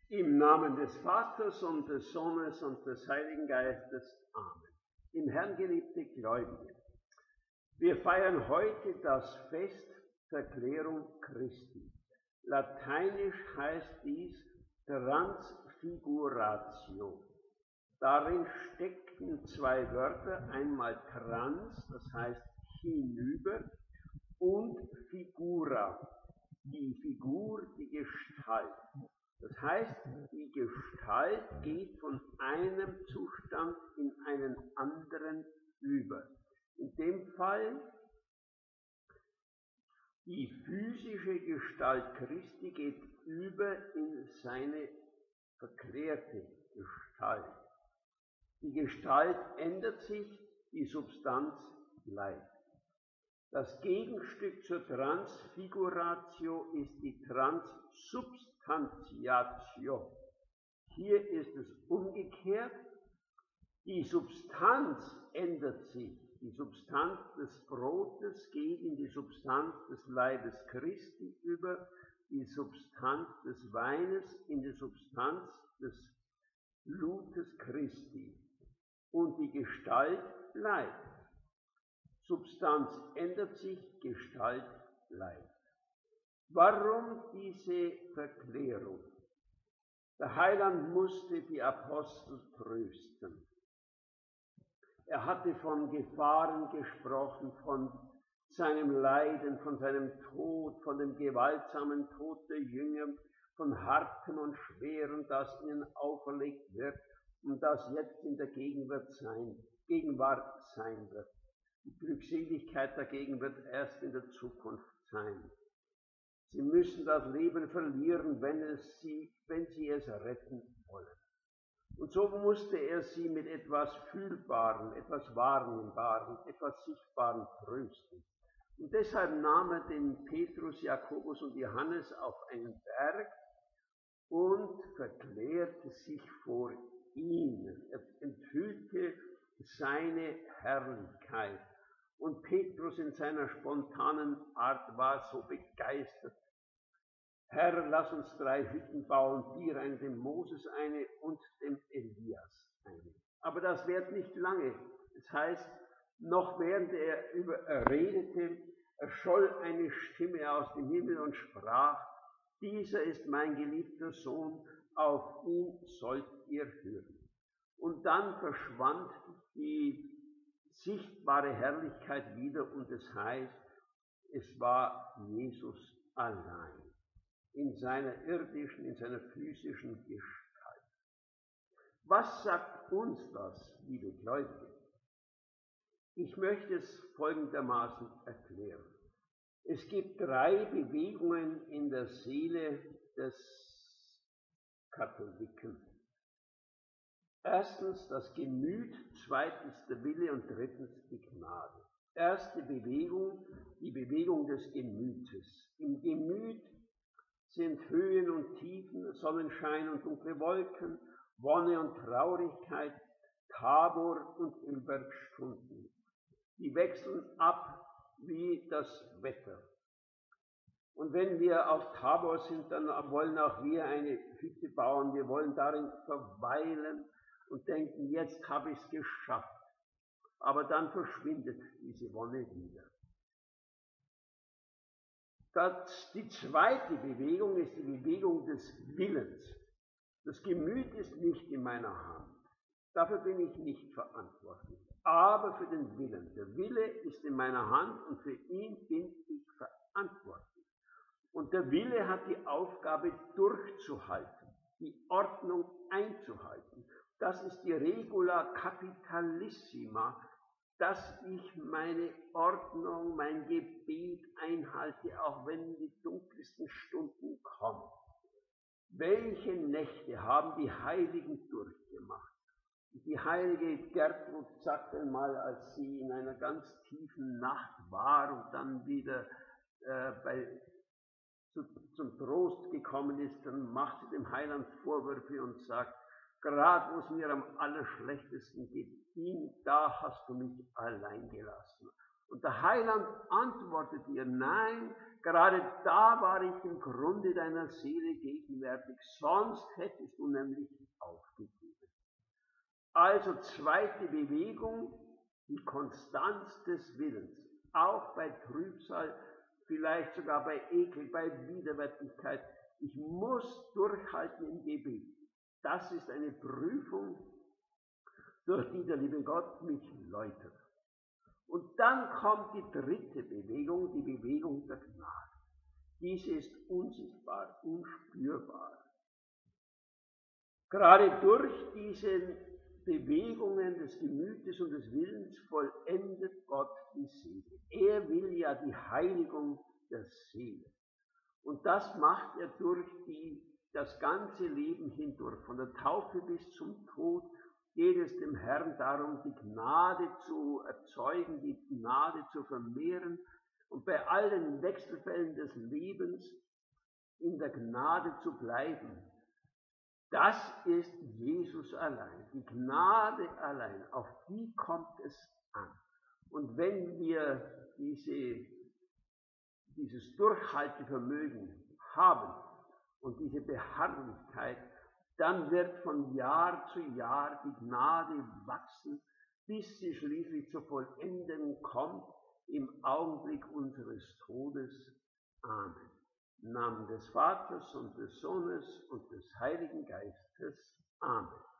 Im Namen des Vaters und des Sohnes und des Heiligen Geistes. Amen. Im Herrn geliebte Gläubige, wir feiern heute das Fest Verklärung Christi. Lateinisch heißt dies Transfiguratio. Darin stecken zwei Wörter, einmal trans, das heißt hinüber, und figura, die Figur, die Gestalt. Das heißt, die Gestalt geht von einem Zustand in einen anderen über. In dem Fall die physische Gestalt Christi geht über in seine verklärte Gestalt. Die Gestalt ändert sich, die Substanz bleibt. Das Gegenstück zur Transfiguratio ist die Transsubstantiatio. Hier ist es umgekehrt. Die Substanz ändert sich. Die Substanz des Brotes geht in die Substanz des Leibes Christi über, die Substanz des Weines in die Substanz des Blutes Christi. Und die Gestalt bleibt. Substanz ändert sich, Gestalt bleibt. Warum diese Verklärung? Der Heiland musste die Apostel trösten. Er hatte von Gefahren gesprochen, von seinem Leiden, von seinem Tod, von dem gewaltsamen Tod der Jünger, von hartem und schweren, das ihnen auferlegt wird und das jetzt in der Gegenwart sein wird. Die Glückseligkeit dagegen wird erst in der Zukunft sein. Sie müssen das Leben verlieren, wenn sie es retten wollen. Und so musste er sie mit etwas Fühlbarem, etwas Wahrnehmbarem, etwas Sichtbarem trösten. Und deshalb nahm er den Petrus, Jakobus und Johannes auf einen Berg und verklärte sich vor ihnen. Er enthüllte seine Herrlichkeit. Und Petrus in seiner spontanen Art war so begeistert. Herr, lass uns 3 Hütten bauen, dir eine, dem Moses eine und dem Elias eine. Aber das währt nicht lange. Das heißt, noch während er redete, erscholl eine Stimme aus dem Himmel und sprach, dieser ist mein geliebter Sohn, auf ihn sollt ihr hören. Und dann verschwand die sichtbare Herrlichkeit wieder und es heißt, es war Jesus allein in seiner irdischen, in seiner physischen Gestalt. Was sagt uns das, liebe Gläubige? Ich möchte es folgendermaßen erklären. Es gibt 3 Bewegungen in der Seele des Katholiken. Erstens das Gemüt, zweitens der Wille und drittens die Gnade. Erste Bewegung, die Bewegung des Gemütes. Im Gemüt sind Höhen und Tiefen, Sonnenschein und dunkle Wolken, Wonne und Traurigkeit, Tabor und Ölbergstunden. Die wechseln ab wie das Wetter. Und wenn wir auf Tabor sind, dann wollen auch wir eine Hütte bauen, wir wollen darin verweilen und denken, jetzt habe ich es geschafft. Aber dann verschwindet diese Wonne wieder. Die zweite Bewegung ist die Bewegung des Willens. Das Gemüt ist nicht in meiner Hand. Dafür bin ich nicht verantwortlich. Aber für den Willen. Der Wille ist in meiner Hand und für ihn bin ich verantwortlich. Und der Wille hat die Aufgabe durchzuhalten, die Ordnung einzuhalten. Das ist die Regula Capitalissima, dass ich meine Ordnung, mein Gebet einhalte, auch wenn die dunkelsten Stunden kommen. Welche Nächte haben die Heiligen durchgemacht? Die heilige Gertrud sagte einmal, als sie in einer ganz tiefen Nacht war und dann wieder zum Trost gekommen ist, dann macht sie dem Heiland Vorwürfe und sagt, gerade wo es mir am allerschlechtesten geht, da hast du mich allein gelassen. Und der Heiland antwortet ihr, nein, gerade da war ich im Grunde deiner Seele gegenwärtig, sonst hättest du nämlich aufgegeben. Also zweite Bewegung, die Konstanz des Willens, auch bei Trübsal, vielleicht sogar bei Ekel, bei Widerwärtigkeit. Ich muss durchhalten im Gebet. Das ist eine Prüfung, durch die der liebe Gott mich läutert. Und dann kommt die dritte Bewegung, die Bewegung der Gnade. Diese ist unsichtbar, unspürbar. Gerade durch diese Bewegungen des Gemütes und des Willens vollendet Gott die Seele. Er will ja die Heiligung der Seele. Und das macht er durch das ganze Leben hindurch. Von der Taufe bis zum Tod geht es dem Herrn darum, die Gnade zu erzeugen, die Gnade zu vermehren und bei allen Wechselfällen des Lebens in der Gnade zu bleiben. Das ist Jesus allein, die Gnade allein, auf die kommt es an. Und wenn wir dieses Durchhaltevermögen haben und diese Beharrlichkeit, dann wird von Jahr zu Jahr die Gnade wachsen, bis sie schließlich zur Vollendung kommt im Augenblick unseres Todes. Amen. Im Namen des Vaters und des Sohnes und des Heiligen Geistes. Amen.